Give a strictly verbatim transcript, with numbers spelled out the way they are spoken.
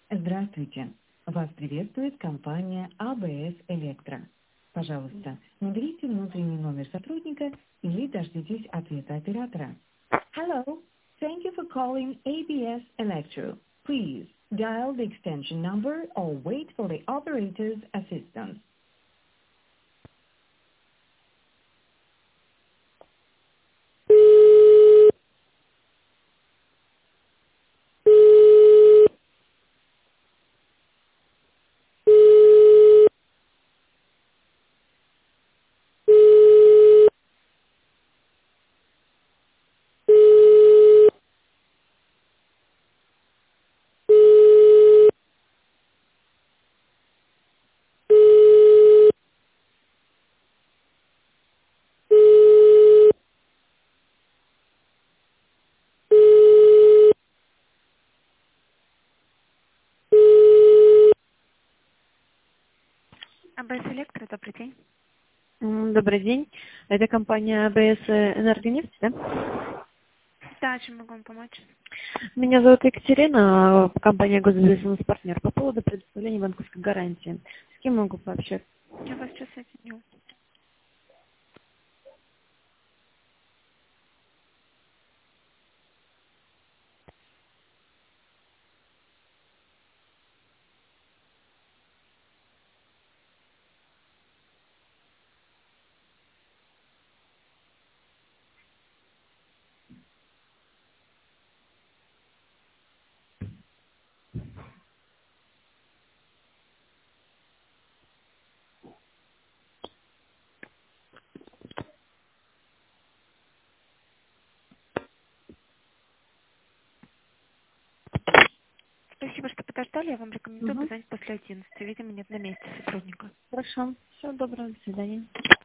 Здравствуйте. Вас приветствует компания А Б С Электро. Пожалуйста, наберите внутренний номер сотрудника или дождитесь ответа оператора. Hello. Thank you for calling A B S Electro. Please dial the extension number or wait for the operator's assistance. А Б С Электро, добрый день. М, Добрый день. Это компания А Б С Энергонефть, да? Да, чем могу вам помочь? Меня зовут Екатерина, компания Госбизнес Партнер. По поводу предоставления банковской гарантии. С кем могу пообщаться? Я вас сейчас соединю. Спасибо, что подождали. Я вам рекомендую Угу. позвонить после одиннадцати. Видимо, нет на месте сотрудника. Хорошо. Всего доброго. До свидания.